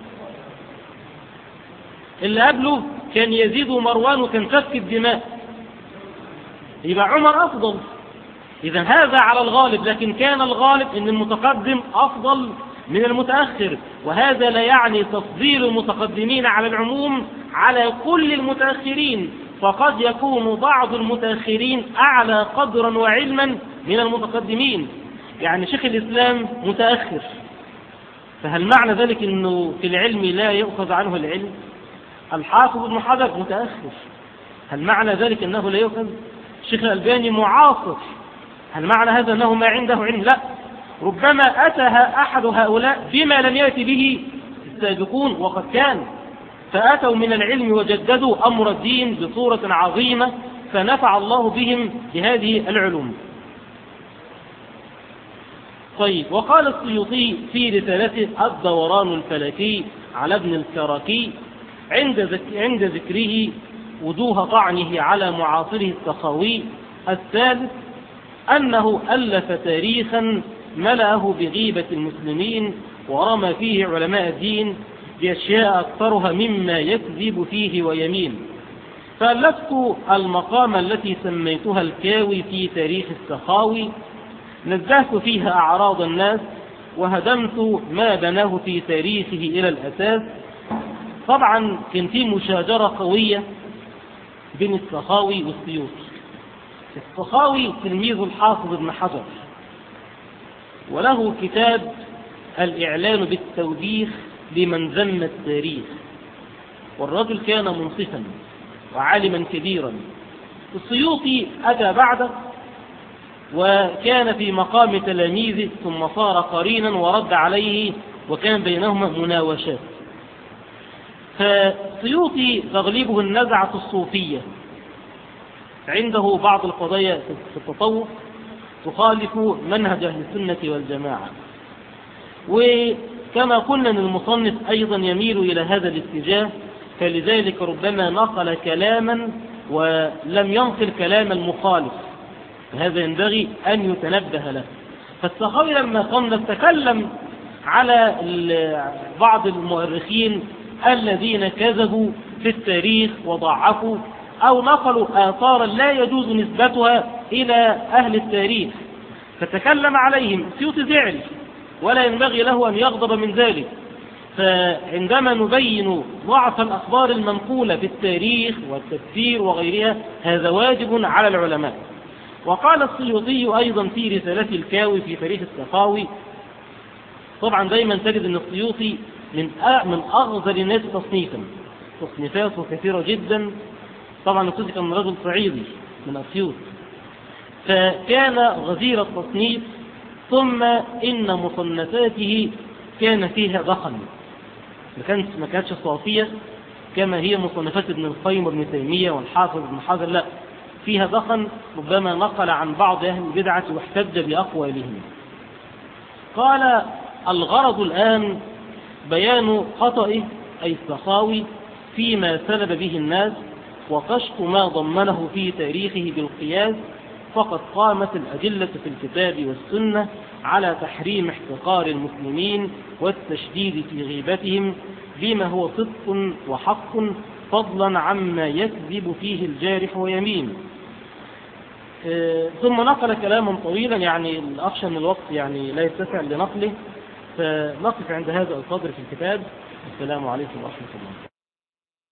اللي قبله كان يزيد ومروان وكان سفك الدماء، يبقى عمر أفضل. إذا هذا على الغالب، لكن كان الغالب أن المتقدم أفضل من المتأخر، وهذا لا يعني تفضيل المتقدمين على العموم على كل المتأخرين، فقد يكون بعض المتأخرين أعلى قدرا وعلما من المتقدمين. يعني شيخ الإسلام متأخر، فهل معنى ذلك أنه في العلم لا يؤخذ عنه العلم؟ الحافظ ابن حجر متأخر، هل معنى ذلك أنه لا يؤخذ؟ الشيخ الألباني معاصر، هل معنى هذا أنه ما عنده علم؟ لا، ربما أتى أحد هؤلاء بما لم يأتي به السابقون وقد كان، فأتوا من العلم وجددوا أمر الدين بصورة عظيمة، فنفع الله بهم بهذه العلوم. طيب، وقال السيوطي في رسالته الدوران الفلكي على ابن الكركي عند ذكره وجوه طعنه على معاصره السخاوي الثالث أنه ألف تاريخا ملأه بغيبة المسلمين ورمى فيه علماء الدين بأشياء أكثرها مما يكذب فيه ويمين، فألفت المقام التي سميتها الكاوي في تاريخ السخاوي، نزهت فيها أعراض الناس وهدمت ما بناه في تاريخه إلى الأساس. طبعا كان في مشاجرة قوية بين السخاوي والسيوطي. السخاوي تلميذ الحافظ ابن حجر، وله كتاب الإعلان بالتوبيخ لمن ذم التاريخ، والرجل كان منصفا وعالما كبيرا. السيوطي أتى بعده وكان في مقام تلاميذه، ثم صار قرينا ورد عليه، وكان بينهما مناوشات. فالسيوطي تغلبه النزعة الصوفية، عنده بعض القضايا في التصوف تخالف منهج أهل السنة والجماعة، وكما قلنا أن المصنف أيضا يميل إلى هذا الاتجاه، فلذلك ربما نقل كلاما ولم ينقل كلام المخالف، فهذا ينبغي أن يتنبه له. فالسخاوي لما صنف تكلم على بعض المؤرخين الذين كذبوا في التاريخ وضعفوا أو نقلوا آثارا لا يجوز نسبتها إلى أهل التاريخ، فتكلم عليهم. السيوطي زعل ولا ينبغي له أن يغضب من ذلك، فعندما نبين ضعف الأخبار المنقولة في التاريخ والتفسير وغيرها هذا واجب على العلماء. وقال السيوطي أيضا في رسالة الكاوي في تاريخ السخاوي، طبعا دايما تجد أن السيوطي من أغزل الناس تصنيفا، تصنيفاته كثيرة جدا. طبعا السيوطي كان رجل صعيدي من أسيوط، فكان غزير التصنيف، ثم إن مصنفاته كان فيها ضخم، ما كانتش صافية كما هي مصنفات ابن القيم وابن تيمية والحافظ ابن حجر، لا، فيها ضخم، ربما نقل عن بعض أهل البدعة واحتج بأقوالهم. قال الغرض الآن بيان خطئه أي السخاوي فيما سلب به الناس، وكشف ما ضمنه في تاريخه بالقياس، فقد قامت الأدلة في الكتاب والسنة على تحريم احتقار المسلمين والتشديد في غيبتهم بما هو صدق وحق، فضلا عما يكذب فيه الجارح ويمين. ثم نقل كلاما طويلا، يعني أخشى من الوقت يعني لا يتسع لنقله، فنقف عند هذا القدر في الكتاب. السلام عليكم ورحمة الله.